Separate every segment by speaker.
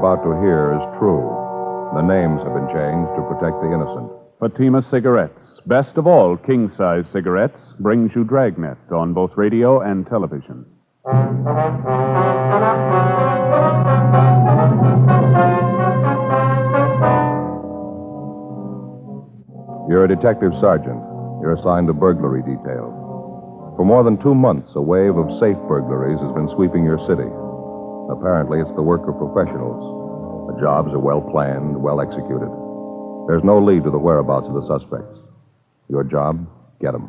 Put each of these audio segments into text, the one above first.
Speaker 1: about to hear is true. The names have been changed to protect the innocent.
Speaker 2: Fatima Cigarettes, best of all king-size cigarettes, brings you Dragnet on both radio and television.
Speaker 1: You're a detective sergeant. You're assigned to burglary detail. For more than 2 months, a wave of safe burglaries has been sweeping your city. Apparently, it's the work of professionals. The jobs are well planned, well executed. There's no lead to the whereabouts of the suspects. Your job, get them.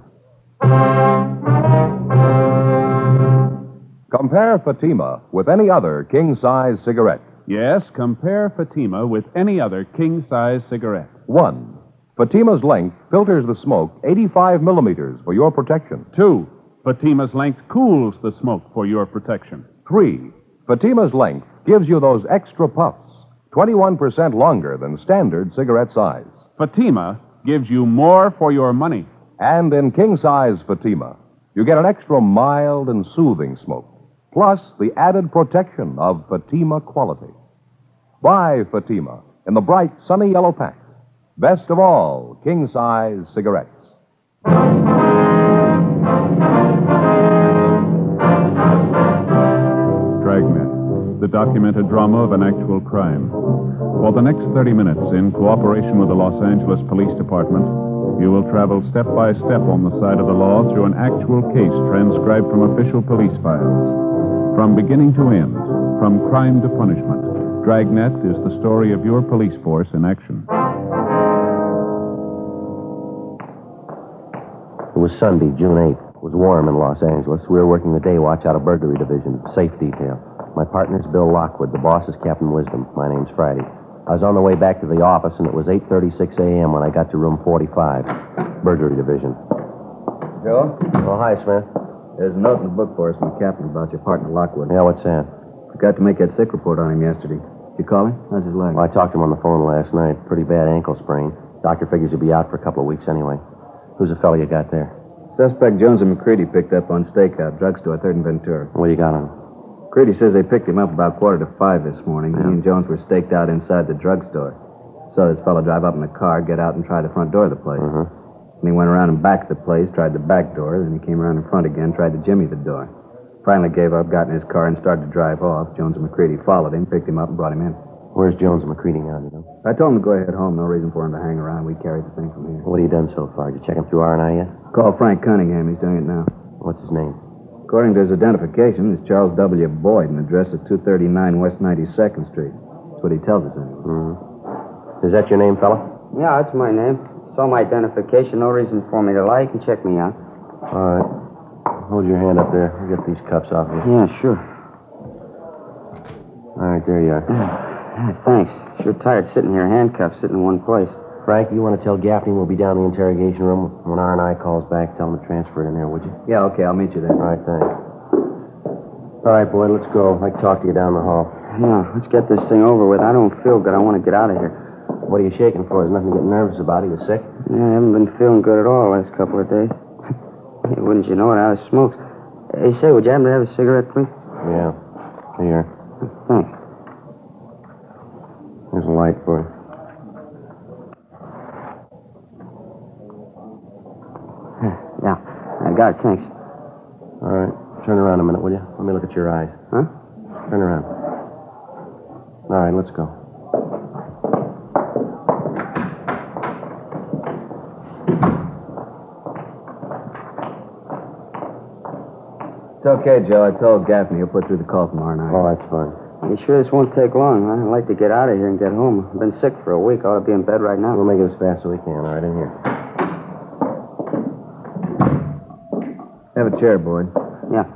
Speaker 1: Compare Fatima with any other king-size cigarette.
Speaker 2: Yes, compare Fatima with any other king-size cigarette.
Speaker 1: 1. Fatima's length filters the smoke 85 millimeters for your protection.
Speaker 2: 2. Fatima's length cools the smoke for your protection.
Speaker 1: 3. Fatima's length gives you those extra puffs, 21% longer than standard cigarette size.
Speaker 2: Fatima gives you more for your money.
Speaker 1: And in king-size Fatima, you get an extra mild and soothing smoke, plus the added protection of Fatima quality. Buy Fatima in the bright, sunny yellow pack. Best of all, king-size cigarettes.
Speaker 2: Dragnet, the documented drama of an actual crime. For the next 30 minutes, in cooperation with the Los Angeles Police Department, you will travel step by step on the side of the law through an actual case transcribed from official police files. From beginning to end, from crime to punishment, Dragnet is the story of your police force in action.
Speaker 3: It was Sunday, June 8th. It was warm in Los Angeles. We were working the day watch out of burglary division, safe detail. My partner's Bill Lockwood. The boss is Captain Wisdom. My name's Friday. I was on the way back to the office, and it was 8:36 a.m. when I got to room 45, burglary division.
Speaker 4: Joe?
Speaker 3: Oh, hi, Smith.
Speaker 4: There's a note in the book for us from the captain about your partner, Lockwood.
Speaker 3: Yeah, what's that?
Speaker 4: Forgot to make that sick report on him yesterday. Did you call him? How's his leg?
Speaker 3: Well, I talked to him on the phone last night. Pretty bad ankle sprain. Doctor figures he'll be out for a couple of weeks anyway. Who's the fellow you got there?
Speaker 4: Suspect Jones and McCready picked up on stakeout, drugstore, 3rd and Ventura.
Speaker 3: What do you got on him?
Speaker 4: McCready says they picked him up about 4:45 this morning. He and Jones were staked out inside the drugstore. Saw this fellow drive up in the car, get out, and try the front door of the place. And he went around and back of the place, tried the back door, then he came around in front again, tried to jimmy the door. Finally gave up, got in his car, and started to drive off. Jones and McCready followed him, picked him up, and brought him in.
Speaker 3: Where's Jones and McCready now, you know?
Speaker 4: I told him to go ahead home. No reason for him to hang around. We carried the thing from here.
Speaker 3: What have you done so far? Did you check him through R&I yet?
Speaker 4: Call Frank Cunningham. He's doing it now.
Speaker 3: What's his name?
Speaker 4: According to his identification, it's Charles W. Boyd, and address at 239 West 92nd Street. That's what he tells us, anyway.
Speaker 3: Is that your name, fella?
Speaker 5: Yeah, that's my name. Saw my identification. No reason for me to lie. You can check me out.
Speaker 3: All right. Hold your hand up there. We'll get these cuffs off you.
Speaker 5: Yeah, sure.
Speaker 3: All right, there you are.
Speaker 5: Yeah, thanks. Sure tired sitting here handcuffed, sitting in one place.
Speaker 3: Frank, you want to tell Gaffney we'll be down in the interrogation room? When R&I calls back, tell him to transfer it in there, would you?
Speaker 4: Yeah, okay. I'll meet you there.
Speaker 3: All right, thanks. All right, Boyd, let's go. I'd like to talk to you down the hall.
Speaker 5: Yeah, let's get this thing over with. I don't feel good. I want to get out of here.
Speaker 3: What are you shaking for? There's nothing to get nervous about. Are you sick?
Speaker 5: Yeah, I haven't been feeling good at all the last couple of days. Hey, wouldn't you know it? Out of smokes. Hey, say, would you happen to have a cigarette, please?
Speaker 3: Yeah. Here.
Speaker 5: Thanks.
Speaker 3: There's a light for you.
Speaker 5: Yeah, I got it. Thanks.
Speaker 3: All right. Turn around a minute, will you? Let me look at your eyes.
Speaker 5: Huh?
Speaker 3: Turn around. All right, let's go.
Speaker 4: It's okay, Joe. I told Gaffney he'll put through the call from R&I.
Speaker 3: Oh, that's fine.
Speaker 5: You sure this won't take long? I'd like to get out of here and get home. I've been sick for a week. I ought to be in bed right now.
Speaker 3: We'll make it as fast as we can. All right, in here.
Speaker 4: Have a chair, Boyd.
Speaker 5: Yeah.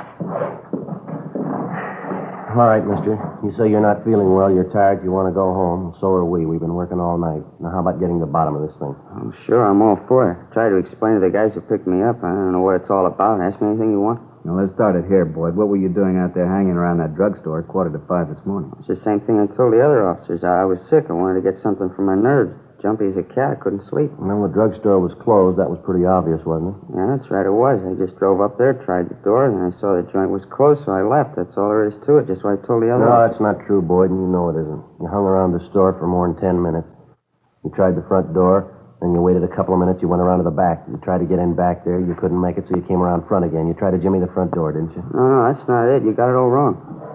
Speaker 3: All right, mister. You say you're not feeling well, you're tired, you want to go home. So are we. We've been working all night. Now, how about getting to the bottom of this thing?
Speaker 5: I'm sure I'm all for it. Try to explain to the guys who picked me up. I don't know what it's all about. Ask me anything you want.
Speaker 4: Now, let's start it here, Boyd. What were you doing out there hanging around that drugstore at 4:45 this morning?
Speaker 5: It's the same thing I told the other officers. I was sick. I wanted to get something for my nerves. jumpy as a cat. I couldn't sleep.
Speaker 3: Well, the drugstore was closed. That was pretty obvious, wasn't it?
Speaker 5: Yeah, that's right, it was. I just drove up there, tried the door, and then I saw the joint was closed, so I left. That's all there is to it, just what I told the other
Speaker 3: No,
Speaker 5: one.
Speaker 3: that's not true, Boyd, and you know it isn't. You hung around the store for more than 10 minutes. You tried the front door, then you waited a couple of minutes, you went around to the back. You tried to get in back there, you couldn't make it, so you came around front again. You tried to jimmy the front door, didn't you?
Speaker 5: No, that's not it. You got it all wrong.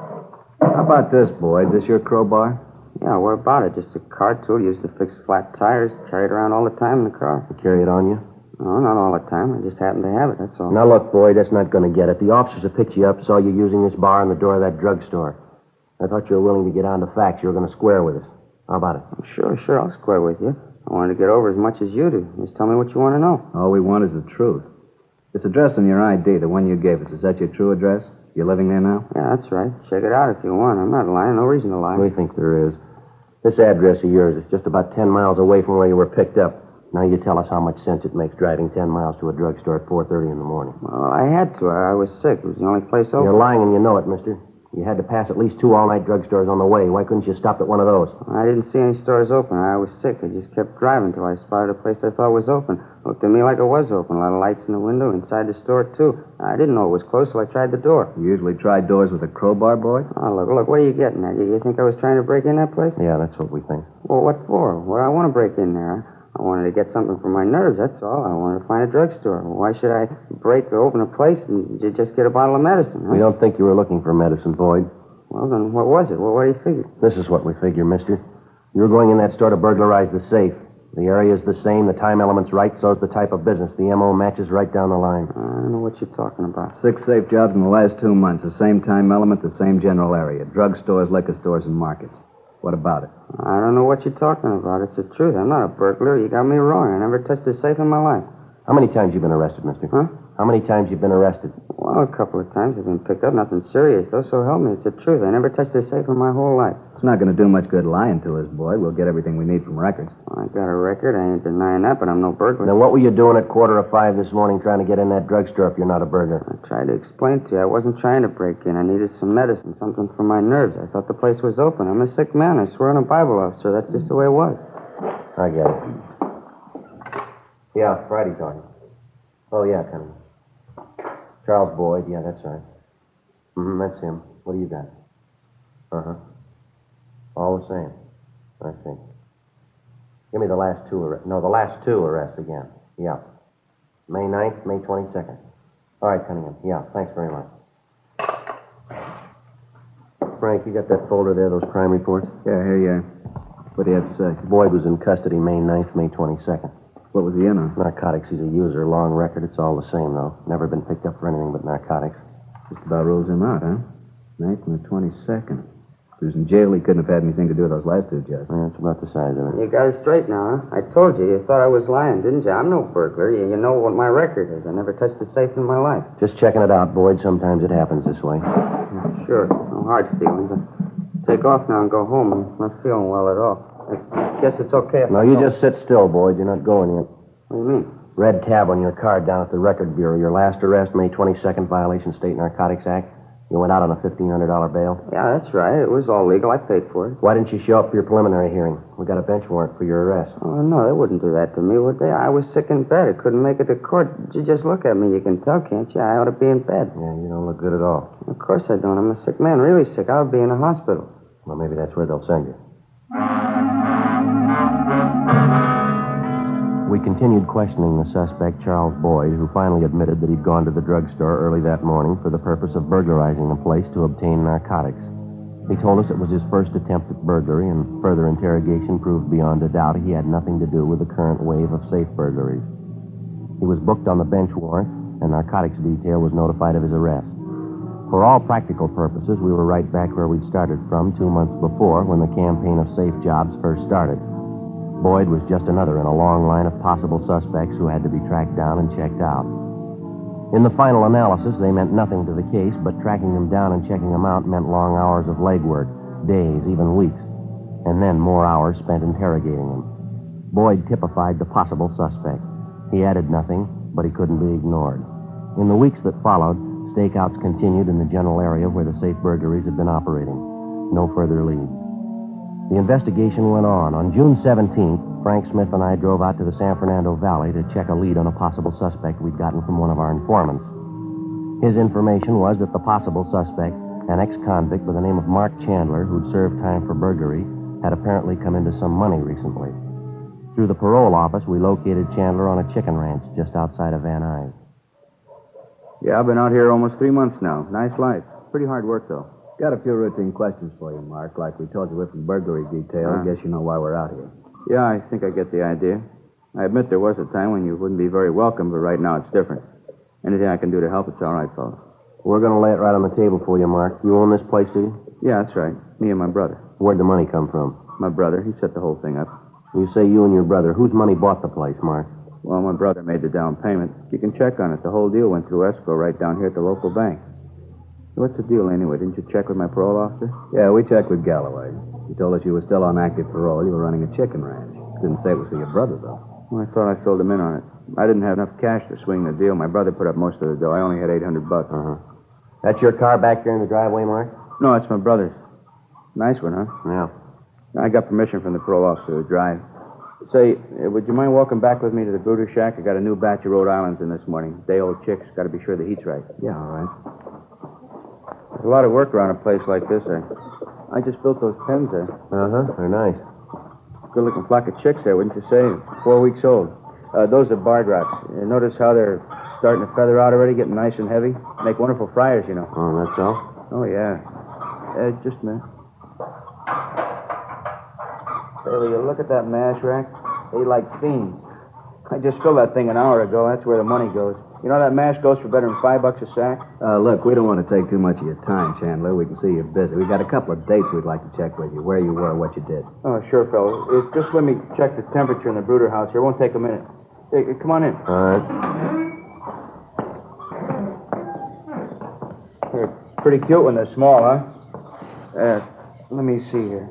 Speaker 4: How about this, Boyd? This your crowbar?
Speaker 5: Yeah, what about it? Just a car tool used to fix flat tires. Carry it around all the time in the car.
Speaker 3: You carry it on you?
Speaker 5: No, not all the time. I just happen to have it, that's all.
Speaker 3: Now, look, Boyd, that's not going to get it. The officers that picked you up saw you using this bar in the door of that drugstore. I thought you were willing to get on to facts. You were going to square with us. How about it?
Speaker 5: Sure, I'll square with you. I wanted to get over as much as you do. Just tell me what you want to know.
Speaker 4: All we want is the truth. This address on your ID, the one you gave us, is that your true address? You're living there now?
Speaker 5: Yeah, that's right. Check it out if you want. I'm not lying. No reason to lie.
Speaker 3: We think there is. This address of yours is just about 10 miles away from where you were picked up. Now you tell us how much sense it makes driving 10 miles to a drugstore at 4:30 in the morning.
Speaker 5: Well, I had to. I was sick. It was the only place open.
Speaker 3: You're lying and you know it, mister. You had to pass at least 2 all-night drugstores on the way. Why couldn't you stop at one of those?
Speaker 5: I didn't see any stores open. I was sick. I just kept driving till I spotted a place I thought was open. Looked to me like it was open. A lot of lights in the window, inside the store, too. I didn't know it was closed, so I tried the door.
Speaker 4: You usually try doors with a crowbar, Boyd?
Speaker 5: Oh, look, what are you getting at? You think I was trying to break in that place?
Speaker 3: Yeah, that's what we think.
Speaker 5: Well, what for? Well, I want to break in there. I wanted to get something for my nerves, that's all. I wanted to find a drugstore. Why should I break or open a place and just get a bottle of medicine, huh?
Speaker 3: We don't think you were looking for medicine, Boyd.
Speaker 5: Well, then what was it? Well, what do you figure?
Speaker 3: This is what we figure, mister. You were going in that store to burglarize the safe. The area is the same, the time element's right, so's the type of business. The M.O. matches right down the line.
Speaker 5: I don't know what you're talking about.
Speaker 4: 6 safe jobs in the last 2 months. The same time element, the same general area. Drugstores, liquor stores, and markets. What about it?
Speaker 5: I don't know what you're talking about. It's the truth. I'm not a burglar. You got me wrong. I never touched a safe in my life.
Speaker 3: How many times you been arrested, mister?
Speaker 5: Huh?
Speaker 3: How many times you been arrested?
Speaker 5: Well, a couple of times I've been picked up. Nothing serious, though, so help me. It's the truth. I never touched a safe in my whole life.
Speaker 4: It's not going to do much good lying to us, Boyd. We'll get everything we need from records.
Speaker 5: Well, I got a record. I ain't denying that, but I'm no burglar.
Speaker 3: Now, what were you doing at 4:45 this morning trying to get in that drugstore if you're not a burglar?
Speaker 5: I tried to explain to you. I wasn't trying to break in. I needed some medicine, something for my nerves. I thought the place was open. I'm a sick man. I swear on a Bible officer. That's just the way it was.
Speaker 3: I get it. Yeah, Friday talking. Oh, yeah, coming. Charles Boyd. Yeah, that's right. That's him. What do you got? Uh-huh. All the same. I see. Give me the last 2 arrests. No, the last 2 arrests again. Yeah. May 9th, May 22nd. All right, Cunningham. Yeah, thanks very much. Frank, you got that folder there, those crime reports?
Speaker 4: Yeah, here you are. What do you have to say?
Speaker 3: Boyd was in custody May 9th, May 22nd.
Speaker 4: What was he in on?
Speaker 3: Narcotics. He's a user. Long record. It's all the same, though. Never been picked up for anything but narcotics.
Speaker 4: Just about rules him out, huh? 9th and the 22nd. If he was in jail, he couldn't have had anything to do with those last 2 jobs.
Speaker 3: Yeah, it's about the size of it.
Speaker 5: You got it straight now, huh? I told you. You thought I was lying, didn't you? I'm no burglar. You know what my record is. I never touched a safe in my life.
Speaker 3: Just checking it out, Boyd. Sometimes it happens this way.
Speaker 5: Sure. No hard feelings. I'll take off now and go home. I'm not feeling well at all. I guess it's okay if
Speaker 3: No, you just sit still, Boyd. You're not going yet.
Speaker 5: What do you mean?
Speaker 3: Red tab on your card down at the Record Bureau. Your last arrest, May 22nd, violation State Narcotics Act. You went out on a $1,500 bail.
Speaker 5: Yeah, that's right. It was all legal. I paid for it.
Speaker 3: Why didn't you show up for your preliminary hearing? We got a bench warrant for your arrest.
Speaker 5: Oh, no, they wouldn't do that to me, would they? I was sick in bed. I couldn't make it to court. You just look at me. You can tell, can't you? I ought to be in bed.
Speaker 3: Yeah, you don't look good at all.
Speaker 5: Of course I don't. I'm a sick man, really sick. I'll be in a hospital.
Speaker 3: Well, maybe that's where they'll send you. We continued questioning the suspect, Charles Boyd, who finally admitted that he'd gone to the drugstore early that morning for the purpose of burglarizing the place to obtain narcotics. He told us it was his first attempt at burglary, and further interrogation proved beyond a doubt he had nothing to do with the current wave of safe burglaries. He was booked on the bench warrant, and narcotics detail was notified of his arrest. For all practical purposes, we were right back where we'd started from 2 months before, when the campaign of safe jobs first started. Boyd was just another in a long line of possible suspects who had to be tracked down and checked out. In the final analysis, they meant nothing to the case, but tracking them down and checking them out meant long hours of legwork, days, even weeks, and then more hours spent interrogating them. Boyd typified the possible suspect. He added nothing, but he couldn't be ignored. In the weeks that followed, stakeouts continued in the general area where the safe burglaries had been operating. No further leads. The investigation went on. On June 17th, Frank Smith and I drove out to the San Fernando Valley to check a lead on a possible suspect we'd gotten from one of our informants. His information was that the possible suspect, an ex-convict by the name of Mark Chandler, who'd served time for burglary, had apparently come into some money recently. Through the parole office, we located Chandler on a chicken ranch just outside of Van Nuys.
Speaker 6: Yeah, I've been out here almost 3 months now. Nice life. Pretty hard work, though.
Speaker 4: Got a few routine questions for you, Mark. Like we told you, we're from burglary detail. Guess you know why we're out here.
Speaker 6: Yeah, I think I get the idea. I admit there was a time when you wouldn't be very welcome, but right now it's different. Anything I can do to help, it's all right, fellas.
Speaker 3: We're going to lay it right on the table for you, Mark. You own this place, do you?
Speaker 6: Yeah, that's right. Me and my brother.
Speaker 3: Where'd the money come from?
Speaker 6: My brother, he set the whole thing up.
Speaker 3: You say you and your brother. Whose money bought the place, Mark?
Speaker 6: Well, my brother made the down payment. You can check on it. The whole deal went through escrow right down here at the local bank. What's the deal anyway? Didn't you check with my parole officer?
Speaker 4: Yeah, we checked with Galloway. He told us you were still on active parole. You were running a chicken ranch. Didn't say it was for your brother, though.
Speaker 6: Well, I thought I filled him in on it. I didn't have enough cash to swing the deal. My brother put up most of the dough. I only had $800.
Speaker 3: That's your car back there in the driveway, Mark?
Speaker 6: No, it's my brother's. Nice one, huh?
Speaker 3: Yeah.
Speaker 6: I got permission from the parole officer to drive. Say, would you mind walking back with me to the Brooder Shack? I got a new batch of Rhode Islands in this morning. Day-old chicks. Got to be sure the heat's right.
Speaker 4: Yeah, all right.
Speaker 6: There's a lot of work around a place like this. I just built those pens there.
Speaker 3: They're nice.
Speaker 6: Good-looking flock of chicks there, wouldn't you say? 4 weeks old. Those are barred rocks. Notice how they're starting to feather out already, getting nice and heavy? Make wonderful fryers, you know.
Speaker 3: Oh, that's all?
Speaker 6: Oh, yeah. Just a minute. Say, will you look at that mash rack? They like fiends. I just filled that thing an hour ago. That's where the money goes. You know that mash goes for better than $5 a sack?
Speaker 4: Look, we don't want to take too much of your time, Chandler. We can see you're busy. We got a couple of dates we'd like to check with you. Where you were, what you did.
Speaker 6: Oh, sure, fellow. Just let me check the temperature in the Brooder house here. It won't take a minute. Hey, come on in.
Speaker 3: All right.
Speaker 6: They're pretty cute when they're small, huh? Let me see here.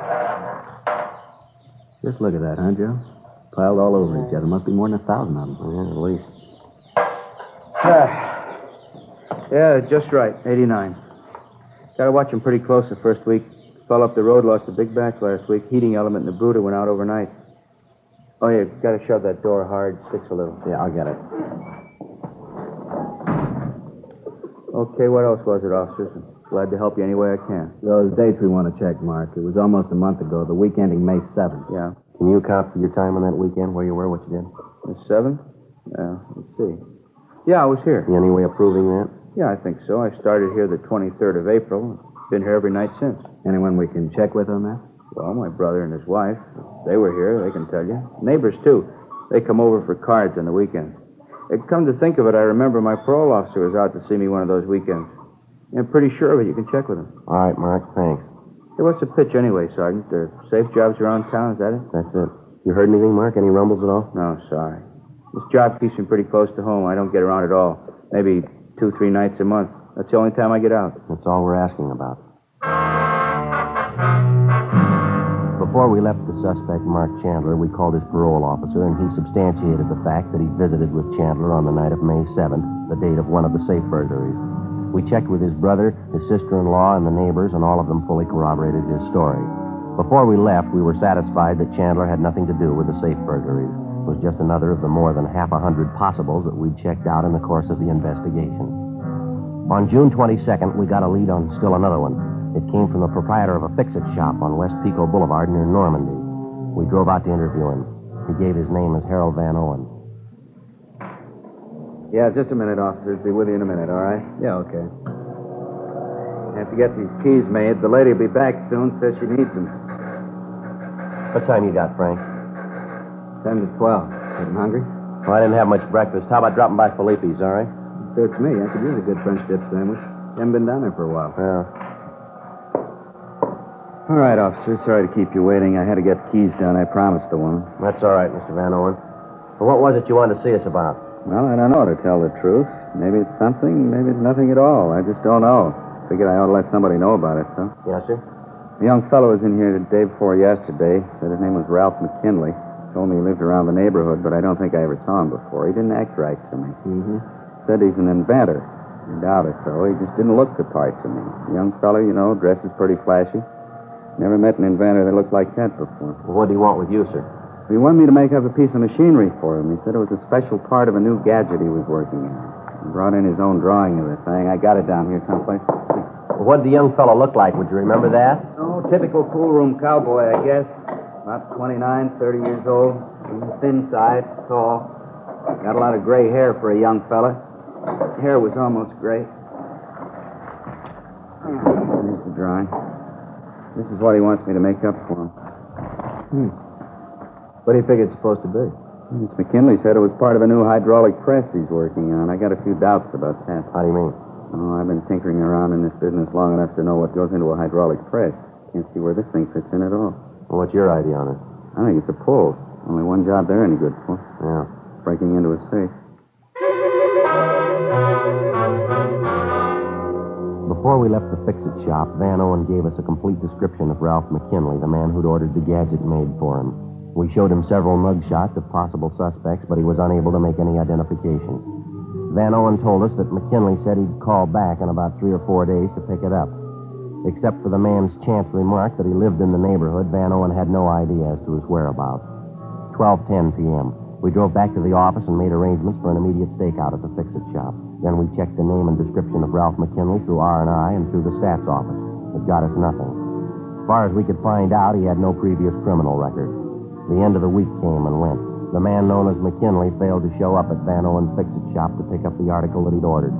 Speaker 4: Just look at that, huh, Joe? Piled all over each other. Must be more than 1,000 of them.
Speaker 3: Yeah, at least.
Speaker 6: Yeah, just right. 89. Got to watch him pretty close the first week. Fell up the road, lost a big batch last week. Heating element in the Brooder went out overnight. Oh, yeah, got to shove that door hard. Sticks a little.
Speaker 3: Yeah, I'll get it.
Speaker 6: Okay, what else was it, officers? Glad to help you any way I can.
Speaker 4: Those dates we want to check, Mark. It was almost a month ago, the week ending May 7th.
Speaker 6: Yeah.
Speaker 3: Can you account for your time on that weekend, where you were, what you did?
Speaker 6: The 7th? Yeah, let's see. Yeah, I was here.
Speaker 3: You any way of proving that?
Speaker 6: Yeah, I think so. I started here the 23rd of April. Been here every night since.
Speaker 4: Anyone we can check with on that?
Speaker 6: Well, my brother and his wife. They were here, they can tell you. Neighbors, too. They come over for cards on the weekends. Come to think of it, I remember my parole officer was out to see me one of those weekends. I'm pretty sure of it. You can check with him.
Speaker 3: All right, Mark, thanks.
Speaker 6: Hey, what's the pitch anyway, Sergeant? Safe jobs around town, is that it?
Speaker 3: That's it. You heard anything, Mark? Any rumbles at all?
Speaker 6: No, sorry. This job keeps me pretty close to home. I don't get around at all. Maybe 2-3 nights a month. That's the only time I get out.
Speaker 3: That's all we're asking about. Before we left the suspect, Mark Chandler, we called his parole officer, and he substantiated the fact that he visited with Chandler on the night of May 7th, the date of one of the safe burglaries. We checked with his brother, his sister-in-law, and the neighbors, and all of them fully corroborated his story. Before we left, we were satisfied that Chandler had nothing to do with the safe burglaries. It was just another of the more than 100 possibles that we'd checked out in the course of the investigation. On June 22nd, we got a lead on still another one. It came from the proprietor of a fix-it shop on West Pico Boulevard near Normandy. We drove out to interview him. He gave his name as Harold Van Owen.
Speaker 6: Yeah, just a minute, officers. Be with you in a minute, all right?
Speaker 4: Yeah, okay.
Speaker 6: Have to get these keys made. The lady will be back soon. Says she needs them.
Speaker 3: What time you got, Frank?
Speaker 4: 10 to 12. Getting hungry?
Speaker 3: Well, I didn't have much breakfast. How about dropping by Felipe's, all right?
Speaker 4: Suits me. I could use a good French dip sandwich. Haven't been down there for a while.
Speaker 3: Yeah.
Speaker 6: All right, officer. Sorry to keep you waiting. I had to get keys done. I promised the woman.
Speaker 3: That's all right, Mr. Van Owen. Well, what was it you wanted to see us about?
Speaker 6: Well, I don't know, to tell the truth. Maybe it's something, maybe it's nothing at all. I just don't know. Figured I ought to let somebody know about it, so.
Speaker 3: Yes, sir?
Speaker 6: A young fellow was in here the day before yesterday. Said his name was Ralph McKinley. Told me he lived around the neighborhood, but I don't think I ever saw him before. He didn't act right to me. Said he's an inventor. I doubt it, though. He just didn't look the part to me. A young fellow, you know, dresses pretty flashy.
Speaker 5: Never met an inventor that looked like that before.
Speaker 3: Well, what do you want with you, sir?
Speaker 5: He wanted me to make up a piece of machinery for him. He said it was a special part of a new gadget he was working on. He brought in his own drawing of the thing. I got it down here someplace.
Speaker 3: Well, what did the young fellow look like? Would you remember that?
Speaker 5: Oh, typical pool room cowboy, I guess. About 29, 30 years old. Thin side, tall. Got a lot of gray hair for a young fella. His hair was almost gray. Here's the drawing. This is what he wants me to make up for him.
Speaker 4: What do you think it's supposed to be?
Speaker 5: Miss McKinley said it was part of a new hydraulic press he's working on. I got a few doubts about that.
Speaker 3: How do you mean?
Speaker 5: Oh, I've been tinkering around in this business long enough to know what goes into a hydraulic press. Can't see where this thing fits in at all.
Speaker 3: Well, what's your idea on it?
Speaker 5: I think it's a pull. Only one job they're any good for.
Speaker 3: Yeah.
Speaker 5: Breaking into a safe.
Speaker 3: Before we left the fix-it shop, Van Owen gave us a complete description of Ralph McKinley, the man who'd ordered the gadget made for him. We showed him several mug shots of possible suspects, but he was unable to make any identification. Van Owen told us that McKinley said he'd call back in about 3 or 4 days to pick it up. Except for the man's chance remark that he lived in the neighborhood, Van Owen had no idea as to his whereabouts. 12:10 p.m. We drove back to the office and made arrangements for an immediate stakeout at the fix-it shop. Then we checked the name and description of Ralph McKinley through R&I and through the stats office. It got us nothing. As far as we could find out, he had no previous criminal record. The end of the week came and went. The man known as McKinley failed to show up at Van Owen's fix-it shop to pick up the article that he'd ordered.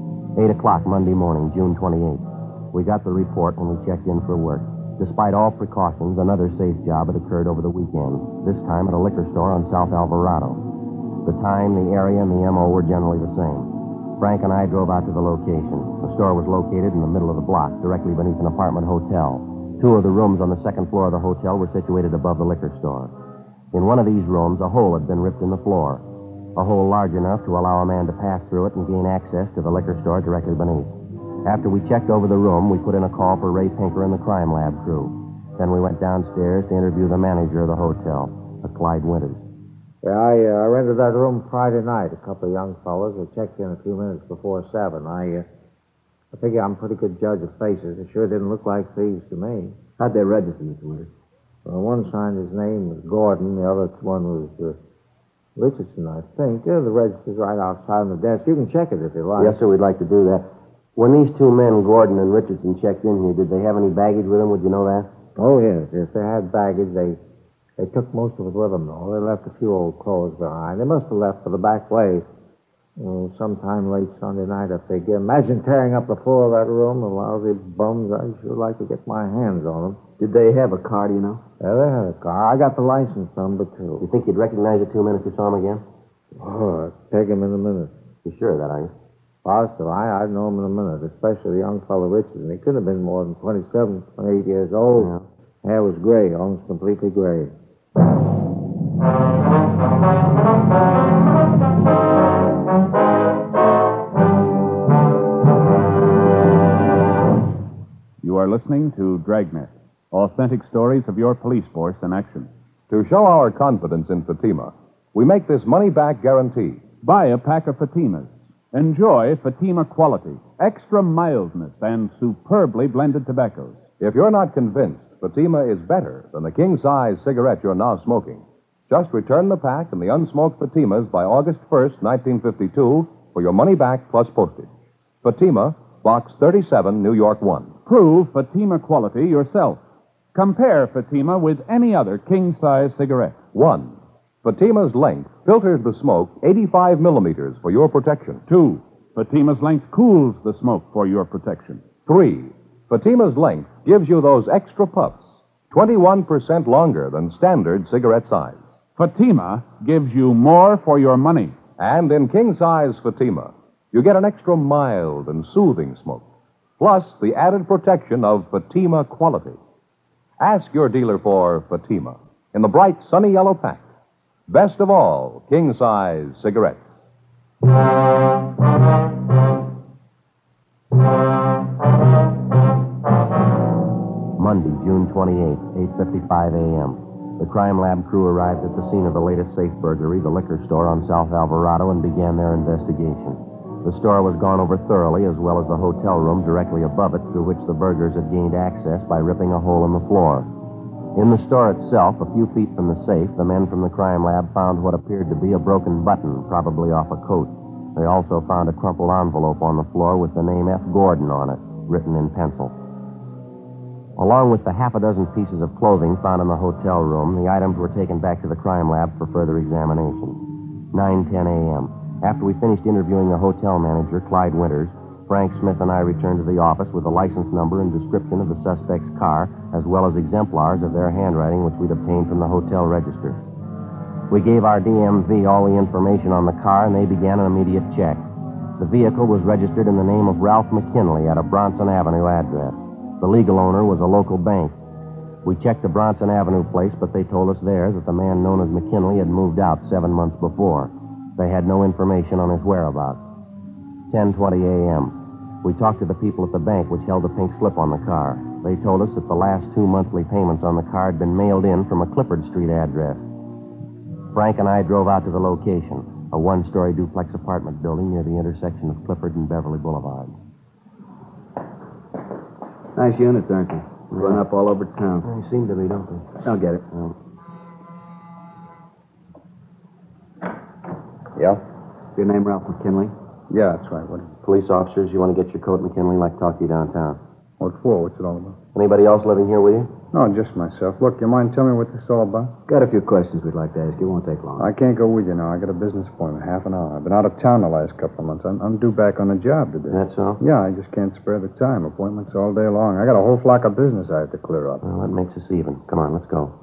Speaker 3: 8 o'clock Monday morning, June 28th. We got the report when we checked in for work. Despite all precautions, another safe job had occurred over the weekend, this time at a liquor store on South Alvarado. The time, the area, and the MO were generally the same. Frank and I drove out to the location. The store was located in the middle of the block, directly beneath an apartment hotel. 2 of the rooms on the second floor of the hotel were situated above the liquor store. In one of these rooms, a hole had been ripped in the floor, a hole large enough to allow a man to pass through it and gain access to the liquor store directly beneath. After we checked over the room, we put in a call for Ray Pinker and the crime lab crew. Then we went downstairs to interview the manager of the hotel, Clyde Winters.
Speaker 7: Yeah, I rented that room Friday night. A couple of young fellows. They checked in a few minutes before 7. I figure I'm a pretty good judge of faces. It sure didn't look like thieves to me.
Speaker 4: How'd they register, Mr. Winters?
Speaker 7: Well, one signed his name was Gordon. The other one was Richardson, I think. Yeah, the register's right outside on the desk. You can check it if you like.
Speaker 3: Yes, sir, we'd like to do that. When these 2 men, Gordon and Richardson, checked in here, did they have any baggage with them? Would you know that?
Speaker 7: Oh, yes. If they had baggage, they took most of it with them, though. They left a few old clothes behind. They must have left for the back way sometime late Sunday night if they get. Imagine tearing up the floor of that room. The lousy bums. I sure like to get my hands on them.
Speaker 4: Did they have a car, do you know?
Speaker 7: Yeah, they had a car. I got the license number, too.
Speaker 3: You think you'd recognize the 2 men if you saw them again?
Speaker 7: Oh, I'd take him in a minute.
Speaker 3: You sure of that, are you?
Speaker 7: Positive. I'd know him in a minute, especially the young fellow Richardson. He couldn't have been more than 27, 28 years old.
Speaker 3: Yeah.
Speaker 7: Hair was gray, almost completely gray.
Speaker 2: You are listening to Dragnet, authentic stories of your police force in action.
Speaker 1: To show our confidence in Fatima, we make this money-back guarantee.
Speaker 2: Buy a pack of Fatimas. Enjoy Fatima quality, extra mildness, and superbly blended tobaccos.
Speaker 1: If you're not convinced Fatima is better than the king-size cigarette you're now smoking, just return the pack and the unsmoked Fatimas by August 1st, 1952, for your money back plus postage. Fatima, Box 37, New York 1.
Speaker 2: Prove Fatima quality yourself. Compare Fatima with any other king-size cigarette.
Speaker 1: 1. Fatima's length filters the smoke 85 millimeters for your protection.
Speaker 2: 2. Fatima's length cools the smoke for your protection.
Speaker 1: 3. Fatima's length gives you those extra puffs, 21% longer than standard cigarette size.
Speaker 2: Fatima gives you more for your money.
Speaker 1: And in king-size Fatima, you get an extra mild and soothing smoke, plus the added protection of Fatima quality. Ask your dealer for Fatima in the bright sunny yellow pack. Best of all, king-size cigarettes.
Speaker 3: Monday, June 28th, 8:55 a.m. The crime lab crew arrived at the scene of the latest safe burglary, the liquor store on South Alvarado, and began their investigation. The store was gone over thoroughly, as well as the hotel room directly above it, through which the burglars had gained access by ripping a hole in the floor. In the store itself, a few feet from the safe, the men from the crime lab found what appeared to be a broken button, probably off a coat. They also found a crumpled envelope on the floor with the name F. Gordon on it, written in pencil. Along with the half a dozen pieces of clothing found in the hotel room, the items were taken back to the crime lab for further examination. 9:10 a.m. After we finished interviewing the hotel manager, Clyde Winters, Frank Smith and I returned to the office with the license number and description of the suspect's car, as well as exemplars of their handwriting, which we'd obtained from the hotel register. We gave our DMV all the information on the car, and they began an immediate check. The vehicle was registered in the name of Ralph McKinley at a Bronson Avenue address. The legal owner was a local bank. We checked the Bronson Avenue place, but they told us there that the man known as McKinley had moved out 7 months before. They had no information on his whereabouts. 10:20 a.m. We talked to the people at the bank which held the pink slip on the car. They told us that the last 2 monthly payments on the car had been mailed in from a Clifford Street address. Frank and I drove out to the location, a one-story duplex apartment building near the intersection of Clifford and Beverly Boulevard.
Speaker 4: Nice units, aren't they? Run up all over town.
Speaker 3: They seem to be, don't they?
Speaker 4: I'll get it.
Speaker 6: Yeah?
Speaker 4: Your name, Ralph McKinley?
Speaker 6: Yeah, that's right. What
Speaker 3: Police officers, you want to get your coat, McKinley? Like to talk to you downtown.
Speaker 6: for? What's it all about?
Speaker 3: Anybody else living here with you?
Speaker 6: No, just myself. Look, you mind telling me what this is all about?
Speaker 4: Got a few questions we'd like to ask you. Won't take long.
Speaker 6: I can't go with you now. I got a business appointment, half an hour. I've been out of town the last couple of months. I'm due back on the job today.
Speaker 3: That's all?
Speaker 6: Yeah, I just can't spare the time. Appointments all day long. I got a whole flock of business I have to clear up.
Speaker 3: Well, that makes us even. Come on, let's go.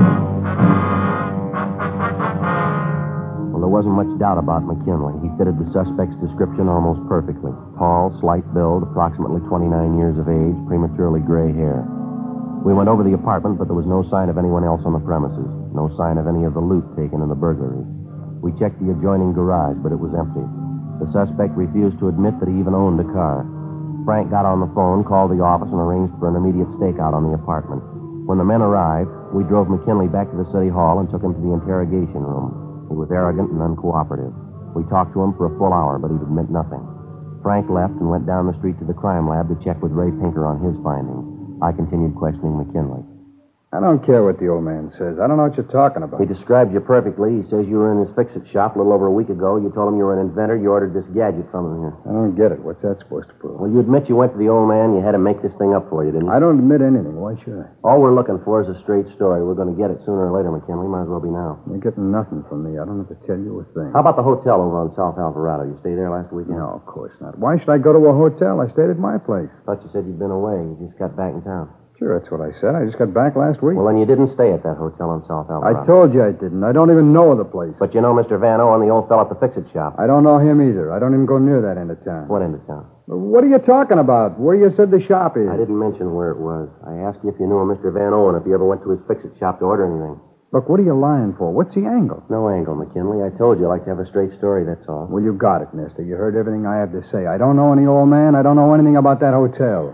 Speaker 3: Well, there wasn't much doubt about McKinley. He fitted the suspect's description almost perfectly. Tall, slight build, approximately 29 years of age, prematurely gray hair. We went over the apartment, but there was no sign of anyone else on the premises. No sign of any of the loot taken in the burglary. We checked the adjoining garage, but it was empty. The suspect refused to admit that he even owned a car. Frank got on the phone, called the office, and arranged for an immediate stakeout on the apartment. When the men arrived, we drove McKinley back to the city hall and took him to the interrogation room. He was arrogant and uncooperative. We talked to him for a full hour, but he'd admit nothing. Frank left and went down the street to the crime lab to check with Ray Pinker on his findings. I continued questioning McKinley.
Speaker 6: I don't care what the old man says. I don't know what you're talking about.
Speaker 3: He described you perfectly. He says you were in his fix-it shop a little over a week ago. You told him you were an inventor. You ordered this gadget from him here.
Speaker 6: I don't get it. What's that supposed to prove?
Speaker 3: Well, you admit you went to the old man. You had him make this thing up for you, didn't you?
Speaker 6: I don't admit anything. Why should I?
Speaker 3: All we're looking for is a straight story. We're going to get it sooner or later, McKinley. Might as well be now.
Speaker 6: You're getting nothing from me. I don't have to tell you a thing.
Speaker 3: How about the hotel over on South Alvarado? You stayed there last weekend?
Speaker 6: No, of course not. Why should I go to a hotel? I stayed at my place.
Speaker 3: Thought you said you'd been away. You just got back in town.
Speaker 6: Sure, that's what I said. I just got back last week.
Speaker 3: Well, then you didn't stay at that hotel on South Alvarado.
Speaker 6: I told you I didn't. I don't even know the place.
Speaker 3: But you know Mr. Van Owen, the old fellow at the fix-it shop.
Speaker 6: I don't know him either. I don't even go near that end of town.
Speaker 3: What end of town?
Speaker 6: What are you talking about? Where you said the shop is?
Speaker 3: I didn't mention where it was. I asked you if you knew a Mr. Van Owen, if you ever went to his fix-it shop to order anything.
Speaker 6: Look, what are you lying for? What's the angle?
Speaker 3: No angle, McKinley. I told you I like to have a straight story, that's all.
Speaker 6: Well, you got it, mister. You heard everything I have to say. I don't know any old man. I don't know anything about that hotel.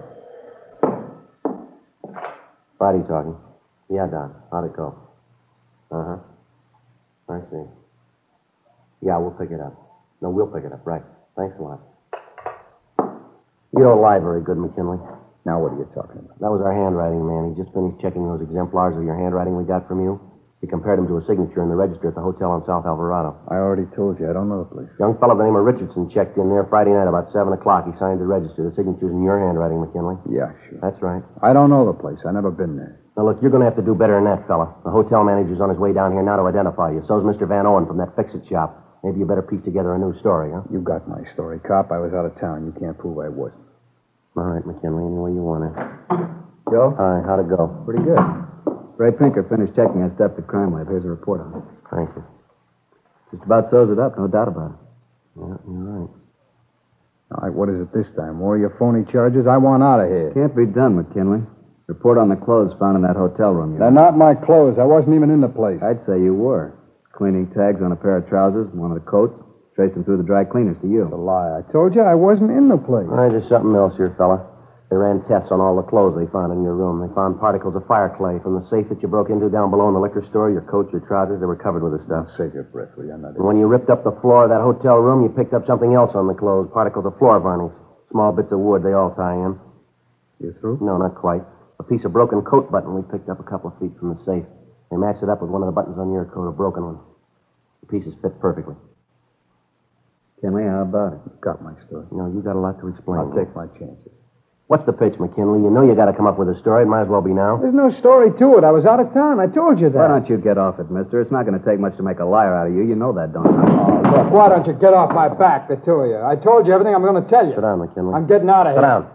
Speaker 3: Friday talking. Yeah, Don. How'd it go? Uh-huh. I see. Yeah, we'll pick it up. No, we'll pick it up. Right. Thanks a lot. You don't lie very good, McKinley.
Speaker 6: Now, what are you talking about?
Speaker 3: That was our handwriting man. He just finished checking those exemplars of your handwriting we got from you. He compared them to a signature in the register at the hotel on South Alvarado.
Speaker 6: I already told you. I don't know the place.
Speaker 3: Young fellow by the name of Richardson checked in there Friday night about 7 o'clock. He signed the register. The signature's in your handwriting, McKinley.
Speaker 6: Yeah, sure.
Speaker 3: That's right.
Speaker 6: I don't know the place. I never been there.
Speaker 3: Now, look, you're going to have to do better than that, fella. The hotel manager's on his way down here now to identify you. So's Mr. Van Owen from that fix-it shop. Maybe you better piece together a new story, huh?
Speaker 6: You got my story, cop. I was out of town. You can't prove I wasn't.
Speaker 3: All right, McKinley, any way you want it.
Speaker 4: Joe?
Speaker 3: All right, how'd it go?
Speaker 4: Pretty good. Ray Pinker finished checking that stuff at the crime lab. Here's a report on it.
Speaker 3: Thank you.
Speaker 4: Just about sews it up, no doubt about it.
Speaker 3: Yeah, you're right.
Speaker 6: All right, what is it this time? More of your phony charges? I want out of here.
Speaker 4: Can't be done, McKinley. Report on the clothes found in that hotel room.
Speaker 6: They're not my clothes. I wasn't even in the place.
Speaker 4: I'd say you were. Cleaning tags on a pair of trousers and one of the coats. Traced them through the dry cleaners to you.
Speaker 6: That's a lie. I told you I wasn't in the place.
Speaker 3: All right, there's something else here, fella. They ran tests on all the clothes they found in your room. They found particles of fire clay from the safe that you broke into down below in the liquor store. Your coat, your trousers, they were covered with this stuff.
Speaker 8: Save your breath, will you? I'm not...
Speaker 3: And when you ripped up the floor of that hotel room, you picked up something else on the clothes. Particles of floor varnish. Small bits of wood. They all tie in.
Speaker 8: You through?
Speaker 3: No, not quite. A piece of broken coat button we picked up a couple of feet from the safe. They matched it up with one of the buttons on your coat, a broken one. The pieces fit perfectly.
Speaker 4: Kinley, how about it?
Speaker 8: Got my story.
Speaker 3: No, you got a lot to explain.
Speaker 8: I'll take my chances.
Speaker 3: What's the pitch, McKinley? You know you got to come up with a story. It might as well be now.
Speaker 9: There's no story to it. I was out of town. I told you that.
Speaker 4: Why don't you get off it, mister? It's not going to take much to make a liar out of you. You know that, don't you?
Speaker 9: Oh, look, why don't you get off my back, the two of you? I told you everything I'm going to tell you.
Speaker 3: Sit down, McKinley.
Speaker 9: I'm getting out of
Speaker 3: Sit
Speaker 9: here.
Speaker 3: down.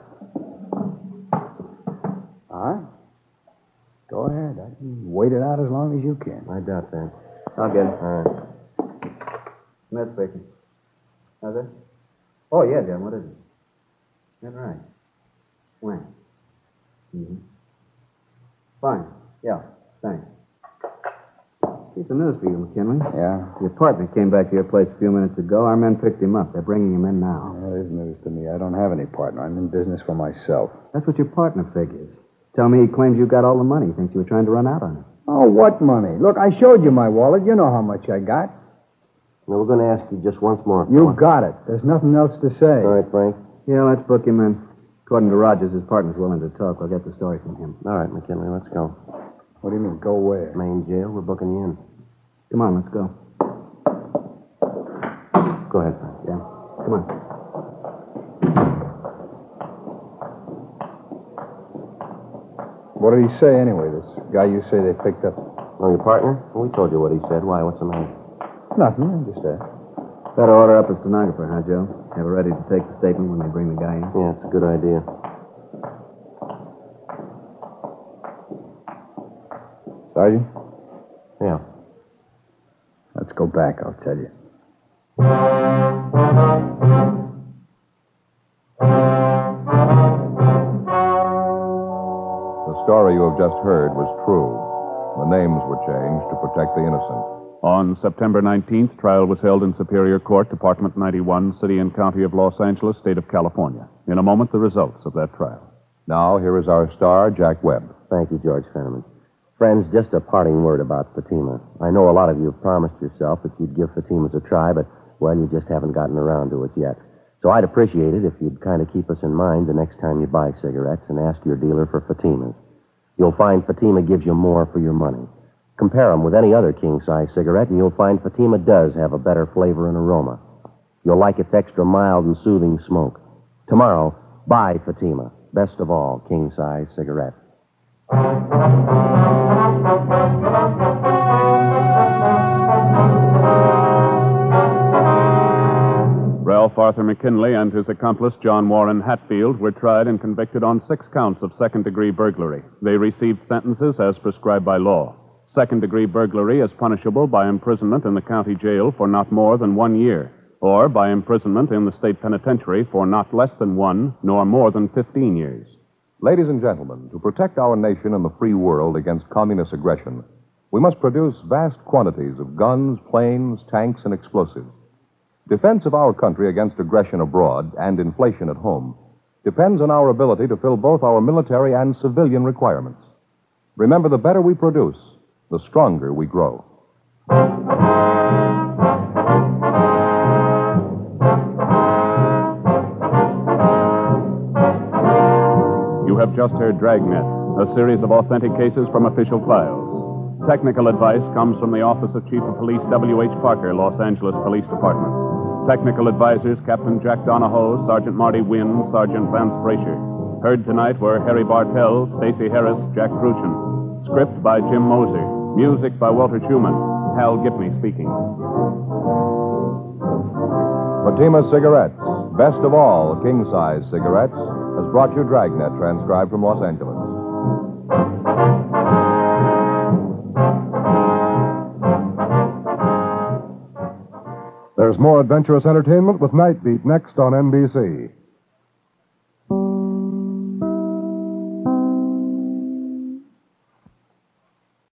Speaker 8: All right. Go ahead. I can wait it out as long as you can.
Speaker 3: I doubt that.
Speaker 4: I'll get it.
Speaker 3: All right.
Speaker 4: Smith speaking. How's it? Oh, yeah, Jim. What is it? That's right. When? Mm-hmm. Fine. Yeah, thanks. Piece of news for you, McKinley.
Speaker 8: Yeah?
Speaker 4: Your partner came back to your place a few minutes ago. Our men picked him up. They're bringing him in now.
Speaker 8: That is news to me. I don't have any partner. I'm in business for myself.
Speaker 4: That's what your partner figures. Tell me he claims you got all the money. He thinks you were trying to run out on him.
Speaker 9: Oh, what money? Look, I showed you my wallet. You know how much I got.
Speaker 3: Now, we're going to ask you just once more.
Speaker 9: You got it. There's nothing else to say.
Speaker 3: All right, Frank.
Speaker 4: Yeah, let's book him in. According to Rogers, his partner's willing to talk. We'll get the story from him.
Speaker 3: All right, McKinley, let's go.
Speaker 8: What do you mean, go where?
Speaker 3: Main jail. We're booking you in.
Speaker 4: Come on, let's go.
Speaker 3: Go ahead, Frank.
Speaker 4: Yeah, come on.
Speaker 8: What did he say anyway, this guy you say they picked up?
Speaker 3: Oh, your partner? Well, we told you what he said. Why? What's the matter?
Speaker 8: Nothing. I just asked.
Speaker 4: Better order up a stenographer, huh, Joe? Have her ready to take the statement when they bring the guy in.
Speaker 3: Yeah, it's a good idea.
Speaker 8: Sergeant?
Speaker 3: Yeah.
Speaker 8: Let's go back, I'll tell you.
Speaker 1: The story you have just heard was true. The names were changed to protect the innocent.
Speaker 2: On September 19th, trial was held in Superior Court, Department 91, City and County of Los Angeles, State of California. In a moment, the results of that trial.
Speaker 1: Now, here is our star, Jack Webb.
Speaker 3: Thank you, George Fenneman. Friends, just a parting word about Fatima. I know a lot of you have promised yourself that you'd give Fatima's a try, but, well, you just haven't gotten around to it yet. So I'd appreciate it if you'd kind of keep us in mind the next time you buy cigarettes and ask your dealer for Fatima's. You'll find Fatima gives you more for your money. Compare them with any other king-size cigarette, and you'll find Fatima does have a better flavor and aroma. You'll like its extra mild and soothing smoke. Tomorrow, buy Fatima. Best of all, king-size cigarette.
Speaker 2: Ralph Arthur McKinley and his accomplice, John Warren Hatfield, were tried and convicted on 6 counts of second-degree burglary. They received sentences as prescribed by law. Second-degree burglary is punishable by imprisonment in the county jail for not more than 1 year, or by imprisonment in the state penitentiary for not less than 1 nor more than 15 years.
Speaker 1: Ladies and gentlemen, to protect our nation and the free world against communist aggression, we must produce vast quantities of guns, planes, tanks, and explosives. Defense of our country against aggression abroad and inflation at home depends on our ability to fill both our military and civilian requirements. Remember, the better we produce, the stronger we grow.
Speaker 2: You have just heard Dragnet, a series of authentic cases from official files. Technical advice comes from the Office of Chief of Police W.H. Parker, Los Angeles Police Department. Technical advisors Captain Jack Donahoe, Sergeant Marty Wynn, Sergeant Vance Brasher. Heard tonight were Harry Bartell, Stacey Harris, Jack Crucian. Script by Jim Moser. Music by Walter Schumann. Hal Gibney speaking.
Speaker 1: Fatima Cigarettes, best of all king-size cigarettes, has brought you Dragnet, transcribed from Los Angeles.
Speaker 10: There's more adventurous entertainment with Night Beat next on NBC.